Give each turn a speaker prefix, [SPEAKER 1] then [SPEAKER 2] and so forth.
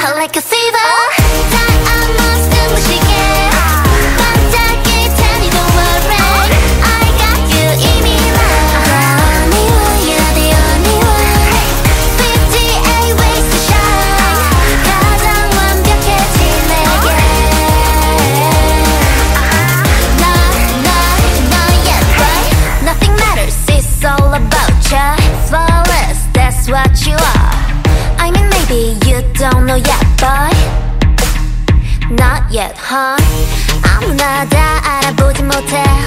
[SPEAKER 1] like a fever. 다 almost 눈부시게 반짝일 테니 don't worry. I got you 이미 love. The only one, you're the only one. 58 ways to shine. 가장 완벽해진 내게. 너의 right. Nothing matters, it's all about you. Flawless, that's what you are. I mean maybe you don't know yet, boy. Not yet, huh? 아무나 다 알아보지 못해.